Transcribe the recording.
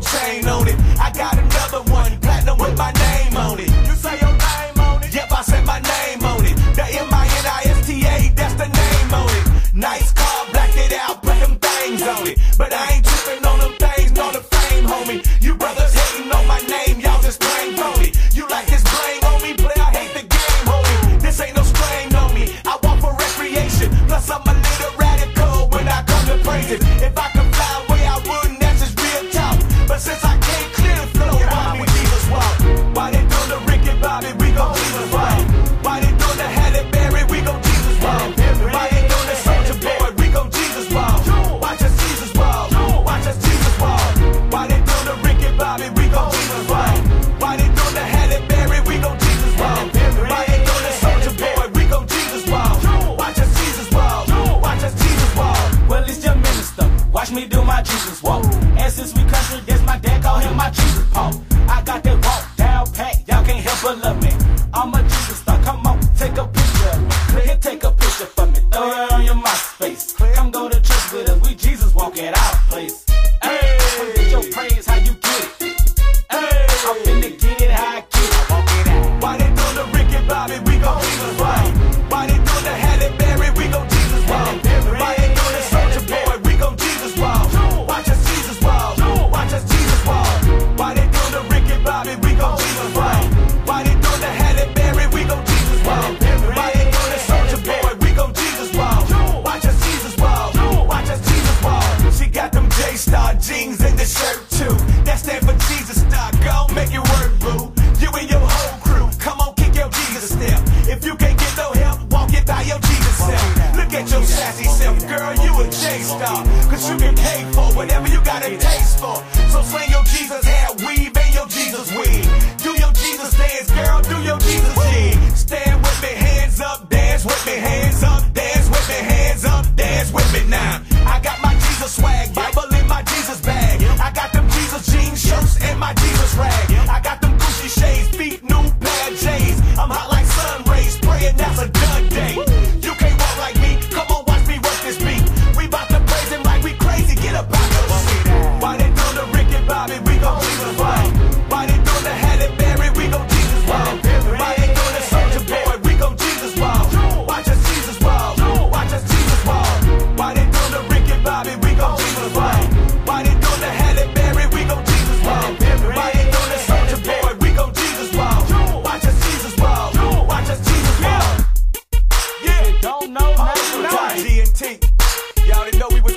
chain on it. I got another one, platinum with my name on it. You say your name on it? Yep, I said my name on it. The MINISTA, that's the name on it. Nice car, blacked it out, put them things on it. But I ain't tripping on them things, nor the fame, homie. You brothers hating on my name, y'all just plain phony. You like this blame on me, play, I hate the game, homie. This ain't no strain on me, I walk for recreation. Plus I'm a little radical when I come to praise it. If I could fly away, I wouldn't, that's just real talk. But since I can't clear the flow, why we Jesus walk? Why they doing the Ricky Bobby, we gon' Jesus walk. Why they doing the Halle Berry, we gon' Jesus walk. Why they doing the Soulja Boy, we gon' Jesus walk. Watch us Jesus walk, watch us Jesus walk. Why they doing the Ricky Bobby, we gon' Jesus walk. Why they doing the Halle Berry, we gon' Jesus walk. Why they doing the Soulja Boy, we gon' Jesus walk. Watch us Jesus walk, watch us Jesus walk. Well, it's your minister, watch me do my Jesus walk. And since we country, that's my dad, call him my Jesus Paul. I got that walk down pat, y'all can't help but love me. I'm a Jesus star, come on, take a picture of me. Here, take a picture for me, throw it on your MySpace. Come go to church with us, we Jesus walk at our place. Hey, get your praise, how you get it? Hey, I'm finna get it, how I get it. Walk it out. Why they doing the Ricky Bobby, we gon' Jesus walk. Why they doing the Halle Berry, we gon' Jesus walk. Why they doing the Soulja Boy, we gon' Jesus walk. Watch us Jesus walk, watch us Jesus walk. Why they doing the Ricky Bobby, we gon' Jesus walk. Why they doing the Halle Berry, we gon' Jesus walk. Why they doing the Soulja Boy, we gon' Jesus walk. Watch us Jesus walk, watch us Jesus walk. She got them J-Star jeans in the shirt too. That stand for Jesus Star, go make it work, boo. You and your whole crew, come on, kick your Jesus step. If you can't get no help, walk it by your Jesus self. Look at your sassy self, girl, you a J-Star. Cause you can pay for whatever you got a taste for. So sling your Jesus hair weave and your Jesus weave. Do your Jesus dance, girl, do your Jesus jig. Stand with me, hands up, dance with me, hands up, dance with me, hands up, dance with me now. I got my Jesus swag, Bible in my Jesus bag. I got them Jesus jean shirts and my Jesus rag. I got them Gucci shades, feet, new pair of J's. I'm hot like sun rays, praying that's a done day. You can't walk like me, come on, watch me work this beat. We bout to praise him like we crazy, get up out your seat. Why they doing the Ricky Bobby, we gon' Jesus walk. Why they doing the Halle Berry, we gon' Jesus walk. Why they doing the Soulja Boy, we gon' Jesus walk. Watch us Jesus walk, watch us Jesus walk. Why they doing the Ricky Bobby, we gon' Jesus walk. Why they doing the Halle Berry, we gon' Jesus walk. Why they doing the Soulja Boy, we gon' Jesus walk. Watch us Jesus walk, watch us Jesus walk. Yeah, don't know, now you know. G&T, y'all didn't know we was